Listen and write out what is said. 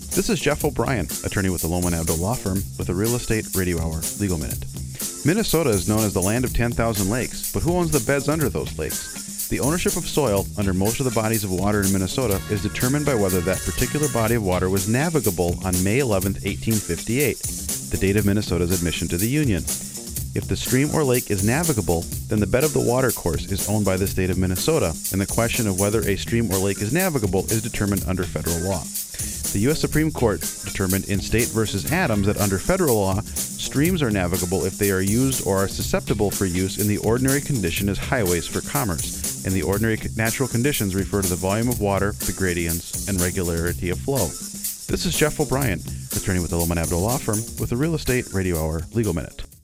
This is Jeff O'Brien, attorney with the Lohman Abdo Law Firm with a Real Estate Radio Hour Legal Minute. Minnesota is known as the land of 10,000 lakes, but who owns the beds under those lakes? The ownership of soil under most of the bodies of water in Minnesota is determined by whether that particular body of water was navigable on May 11, 1858, the date of Minnesota's admission to the Union. If the stream or lake is navigable, then the bed of the water course is owned by the state of Minnesota, and the question of whether a stream or lake is navigable is determined under federal law. The U.S. Supreme Court determined in State v. Adams that under federal law, streams are navigable if they are used or are susceptible for use in the ordinary condition as highways for commerce, and the ordinary natural conditions refer to the volume of water, the gradients, and regularity of flow. This is Jeff O'Brien, attorney with the Lohman Abdo Law Firm with the Real Estate Radio Hour Legal Minute.